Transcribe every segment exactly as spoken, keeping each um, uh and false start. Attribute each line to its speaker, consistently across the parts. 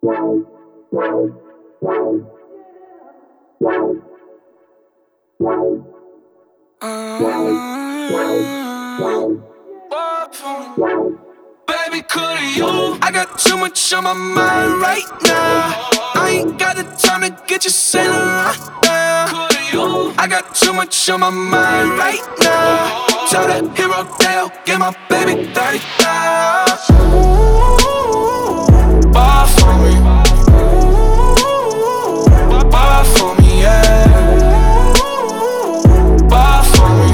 Speaker 1: Baby, coulda you? I got too much on my mind right now. I ain't got the time to get you sailing right now. Coulda you? I got too much on my mind right now. Tell that hero Dale, get my baby thirty thousand. Ball for me. Ball for me, yeah. Ball for me.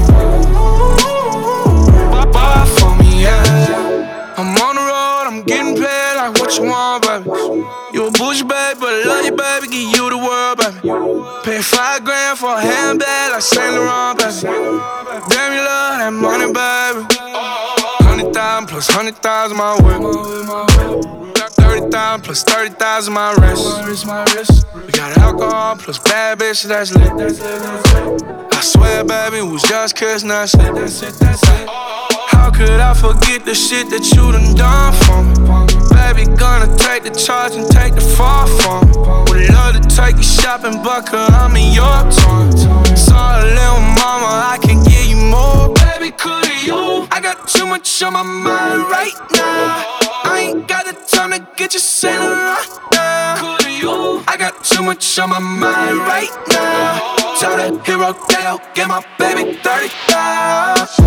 Speaker 1: Ball for me, yeah. I'm on the road, I'm getting paid like what you want, baby. You a bougie, baby, but I love you, baby. Give you the world, baby. Pay five grand for a handbag like Saint Laurent, baby. Damn, you love that money, baby. Hundred thousand plus hundred thousand my whip. Thirty thousand plus thirty thousand my wrist. We got alcohol plus bad bitch, that's lit. I swear, baby, it was just kissing, that's it. How could I forget the shit that you done done for me? Baby, gonna take the charge and take the fall for me. Would love to take you shopping, but cause I'm in your town. Sorry, little mama, I can give you more. Baby, coulda you? I got too much on my mind right now. I ain't got the time to get you sailing right now. Coulda you? I got too much on my mind right now. Tell that hero Dale, get my baby thirty thousand.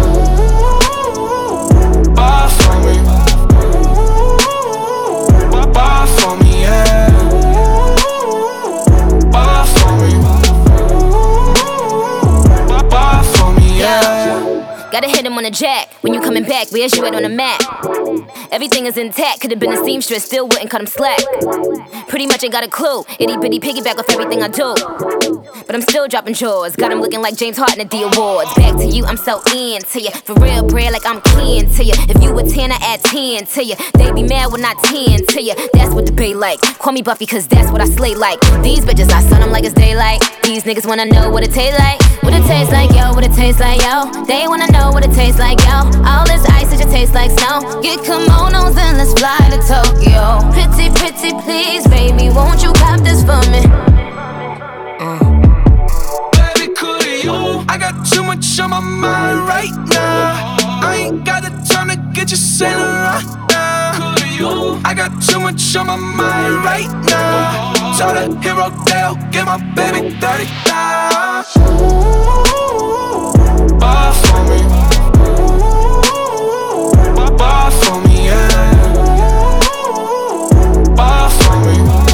Speaker 1: Ball for me. Ball for me, yeah. Ball for me. Ball for me, yeah.
Speaker 2: Gotta hit him on the jack. When you coming back, where's you at on the map? Everything is intact, could've been a seamstress, still wouldn't cut him slack. Pretty much ain't got a clue, itty bitty piggyback off everything I do. But I'm still dropping jaws, got him looking like James Harden at the awards. Back to you, I'm so into you, for real bread like I'm kin to you. If you a ten, I add ten to you. They be mad when I ten to you, that's what the bay like. Call me Buffy cause that's what I slay like. These bitches, I sun them like it's daylight. These niggas wanna know what it tastes like. What it tastes like, yo, what it tastes like, yo. They wanna know what it tastes like, yo. All this ice, it just tastes like snow. Get kimonos and let's fly to Tokyo. Pretty, pretty, please, baby, won't you cop this for me? Mm.
Speaker 1: Baby, coulda you? I got too much on my mind right now. I ain't got the time to get you sailing right now. Coulda you? I got too much on my mind right now. Tell that hero Dale, get my baby thirty thousand. Ball for me. Ball for me, yeah. Ball for me.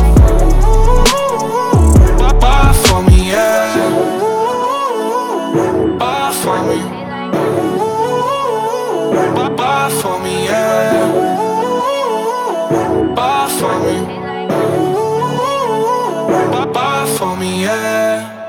Speaker 1: Ball for me, yeah. Ball for me. Ball for me, yeah. Ball for me. Ball for me, yeah.